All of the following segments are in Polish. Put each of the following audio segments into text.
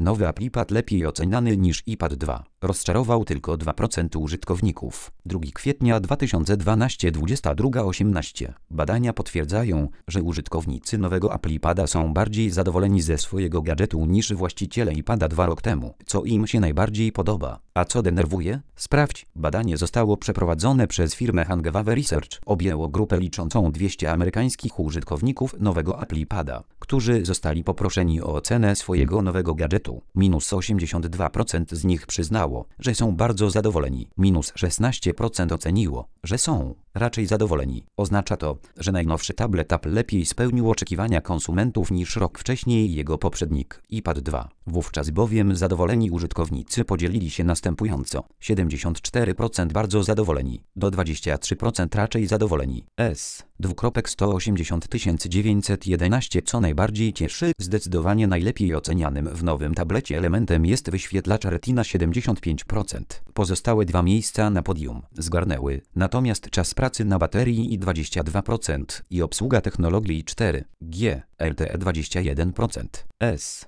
Nowy Apple iPad lepiej oceniany niż iPad 2. Rozczarował tylko 2% użytkowników. 2 kwietnia 2012 22:18. Badania potwierdzają, że użytkownicy nowego Apple iPada są bardziej zadowoleni ze swojego gadżetu niż właściciele iPada 2 rok temu. Co im się najbardziej podoba, a co denerwuje? Sprawdź. Badanie zostało przeprowadzone przez firmę Hangwave Research. Objęło grupę liczącą 200 amerykańskich użytkowników nowego Apple iPada, którzy zostali poproszeni o ocenę swojego nowego gadżetu. -82% z nich przyznało, że są bardzo zadowoleni. -16% oceniło, że są raczej zadowoleni. Oznacza to, że najnowszy tablet Apple lepiej spełnił oczekiwania konsumentów niż rok wcześniej jego poprzednik, iPad 2. Wówczas bowiem zadowoleni użytkownicy podzielili się następująco. 74% bardzo zadowoleni, do 23% raczej zadowoleni. S. 180 Co najbardziej cieszy? Zdecydowanie najlepiej ocenianym w nowym tablecie elementem jest wyświetlacz Retina 75%. Pozostałe dwa miejsca na podium zgarnęły natomiast czas pracy na baterii i 22% i obsługa technologii 4G LTE 21%. S.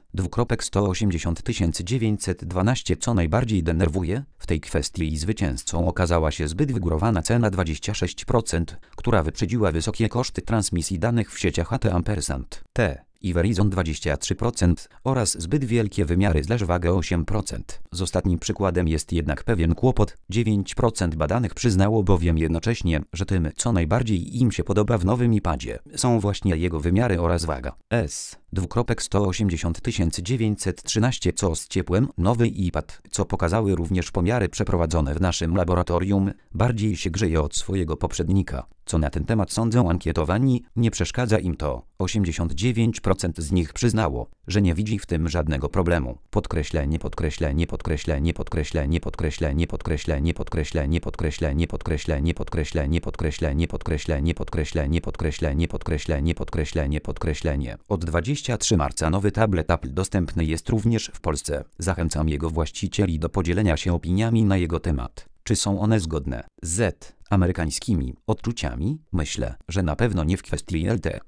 180 Co najbardziej denerwuje? W tej kwestii zwycięzcą okazała się zbyt wygórowana cena 26%, która wyprzedziła wysokie koszty transmisji danych w sieciach AT&T i Verizon 23% oraz zbyt wielkie wymiary wagę 8%. Z ostatnim przykładem jest jednak pewien kłopot. 9% badanych przyznało bowiem jednocześnie, że tym, co najbardziej im się podoba w nowym iPadzie, są właśnie jego wymiary oraz waga. S. 180 913 Co z ciepłem? Nowy iPad, co pokazały również pomiary przeprowadzone w naszym laboratorium, bardziej się grzeje od swojego poprzednika. Co na ten temat sądzą ankietowani? Nie przeszkadza im to. 89% z nich przyznało, że nie widzi w tym żadnego problemu. Podkreślenie, podkreślenie, podkreślenie, podkreślenie, podkreślenie, podkreślenie, podkreślenie, podkreślenie, podkreślenie, podkreślenie, podkreślenie, podkreślenie, podkreślenie, podkreślenie, podkreślenie, podkreślenie, podkreślenie. Od 23 marca nowy tablet Apple dostępny jest również w Polsce. Zachęcam jego właścicieli do podzielenia się opiniami na jego temat. Czy są one zgodne z amerykańskimi odczuciami? Myślę, że na pewno nie w kwestii LTE.